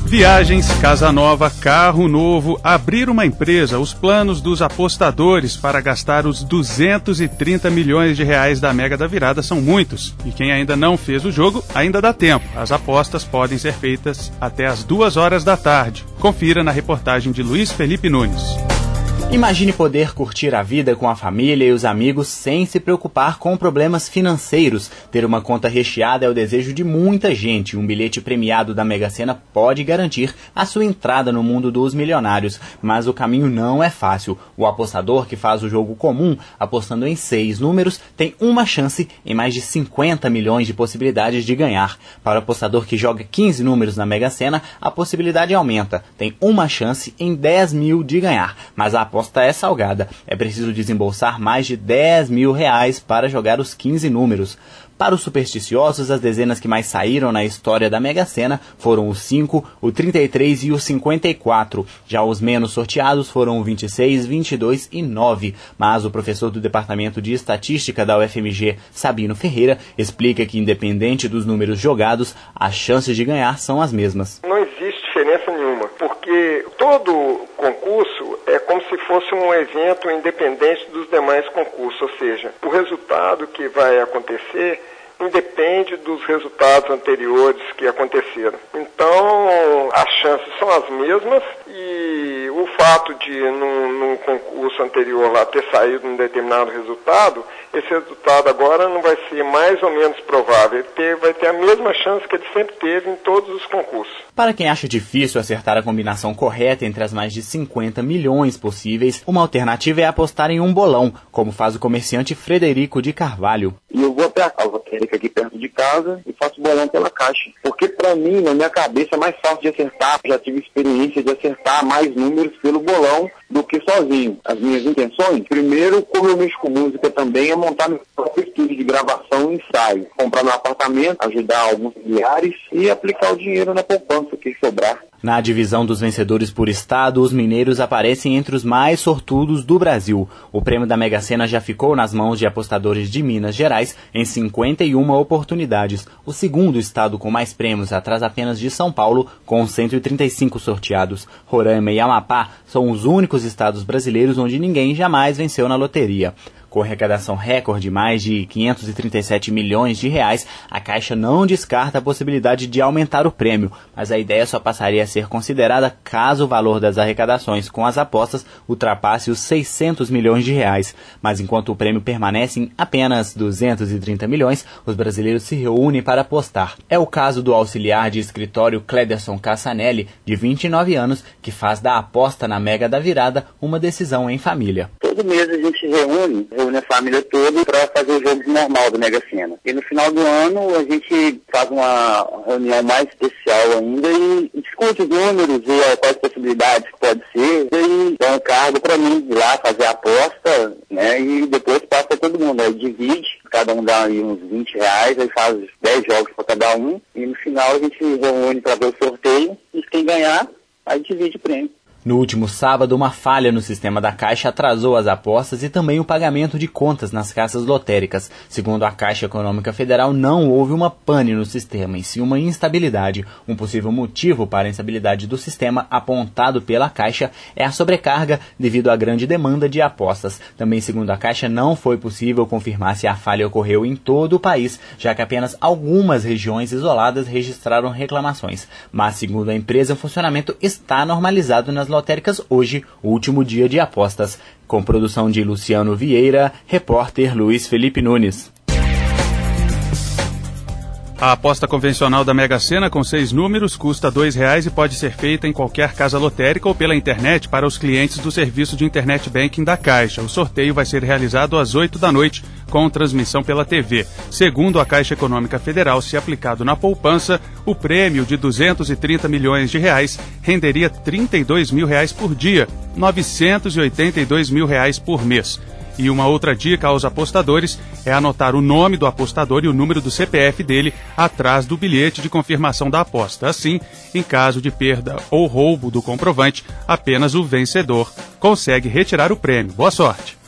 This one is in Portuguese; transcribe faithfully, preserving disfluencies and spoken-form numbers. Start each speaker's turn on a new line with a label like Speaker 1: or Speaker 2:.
Speaker 1: Viagens, casa nova, carro novo, abrir uma empresa, os planos dos apostadores para gastar os duzentos e trinta milhões de reais da Mega da Virada são muitos. E quem ainda não fez o jogo, ainda dá tempo. As apostas podem ser feitas até as duas horas da tarde. Confira na reportagem de Luiz Felipe Nunes.
Speaker 2: Imagine poder curtir a vida com a família e os amigos sem se preocupar com problemas financeiros. Ter uma conta recheada é o desejo de muita gente. Um bilhete premiado da Mega Sena pode garantir a sua entrada no mundo dos milionários. Mas o caminho não é fácil. O apostador que faz o jogo comum, apostando em seis números, tem uma chance em mais de cinquenta milhões de possibilidades de ganhar. Para o apostador que joga quinze números na Mega Sena, a possibilidade aumenta. Tem uma chance em dez mil de ganhar. Mas a A aposta é salgada. É preciso desembolsar mais de dez mil reais para jogar os quinze números. Para os supersticiosos, as dezenas que mais saíram na história da Mega Sena foram o cinco, o trinta e três e o cinquenta e quatro. Já os menos sorteados foram o vinte e seis, vinte e dois e nove. Mas o professor do Departamento de Estatística da U F M G, Sabino Ferreira, explica que, independente dos números jogados, as chances de ganhar são as mesmas.
Speaker 3: Não existe diferença nenhuma, porque todo concurso é como se fosse um evento independente dos demais concursos, ou seja, o resultado que vai acontecer independe dos resultados anteriores que aconteceram. Então, as chances são as mesmas e o fato de, num, num concurso anterior lá, ter saído um determinado resultado, esse resultado agora não vai ser mais ou menos provável. Ele ter, vai ter a mesma chance que ele sempre teve em todos os concursos.
Speaker 2: Para quem acha difícil acertar a combinação correta entre as mais de cinquenta milhões possíveis, uma alternativa é apostar em um bolão, como faz o comerciante Frederico de Carvalho.
Speaker 4: E eu vou até a lotérica aqui perto de casa e faço bolão pela Caixa. Porque para mim, na minha cabeça, é mais fácil de acertar. Já tive experiência de acertar mais números pelo bolão do que sozinho. As minhas intenções, primeiro, como eu mexo com música também, é montar meu próprio estúdio de gravação e ensaio. Comprar meu apartamento, ajudar alguns familiares e aplicar o dinheiro na poupança que sobrar.
Speaker 2: Na divisão dos vencedores por estado, os mineiros aparecem entre os mais sortudos do Brasil. O prêmio da Mega Sena já ficou nas mãos de apostadores de Minas Gerais em cinquenta e uma oportunidades. O segundo estado com mais prêmios, atrás apenas de São Paulo, com cento e trinta e cinco sorteados. Roraima e Amapá são os únicos estados brasileiros onde ninguém jamais venceu na loteria. Com arrecadação recorde, mais de quinhentos e trinta e sete milhões de reais, a Caixa não descarta a possibilidade de aumentar o prêmio, mas a ideia só passaria a ser considerada caso o valor das arrecadações com as apostas ultrapasse os seiscentos milhões de reais. Mas enquanto o prêmio permanece em apenas duzentos e trinta milhões, os brasileiros se reúnem para apostar. É o caso do auxiliar de escritório Clederson Cassanelli, de vinte e nove anos, que faz da aposta na Mega da Virada uma decisão em família.
Speaker 4: Todo mês a gente se reúne, reúne a família toda para fazer o jogo normal do Mega Sena. E no final do ano a gente faz uma reunião mais especial ainda e discute os números e quais possibilidades pode ser. E dá um cargo para mim ir lá fazer a aposta, né? E depois passa para todo mundo. Aí divide, cada um dá aí uns vinte reais, aí faz dez jogos para cada um. E no final a gente reúne para ver o sorteio e quem ganhar, aí divide o prêmio.
Speaker 2: No último sábado, uma falha no sistema da Caixa atrasou as apostas e também o pagamento de contas nas caixas lotéricas. Segundo a Caixa Econômica Federal, não houve uma pane no sistema, em sim uma instabilidade. Um possível motivo para a instabilidade do sistema, apontado pela Caixa, é a sobrecarga devido à grande demanda de apostas. Também, segundo a Caixa, não foi possível confirmar se a falha ocorreu em todo o país, já que apenas algumas regiões isoladas registraram reclamações. Mas, segundo a empresa, o funcionamento está normalizado nas lotéricas hoje, o último dia de apostas. Com produção de Luciano Vieira, repórter Luiz Felipe Nunes.
Speaker 1: A aposta convencional da Mega Sena com seis números custa dois reais e pode ser feita em qualquer casa lotérica ou pela internet para os clientes do serviço de internet banking da Caixa. O sorteio vai ser realizado às oito da noite, com transmissão pela T V. Segundo a Caixa Econômica Federal, se aplicado na poupança, o prêmio de duzentos e trinta milhões de reais renderia trinta e dois mil reais por dia, novecentos e oitenta e dois mil reais por mês. E uma outra dica aos apostadores é anotar o nome do apostador e o número do C P F dele atrás do bilhete de confirmação da aposta. Assim, em caso de perda ou roubo do comprovante, apenas o vencedor consegue retirar o prêmio. Boa sorte!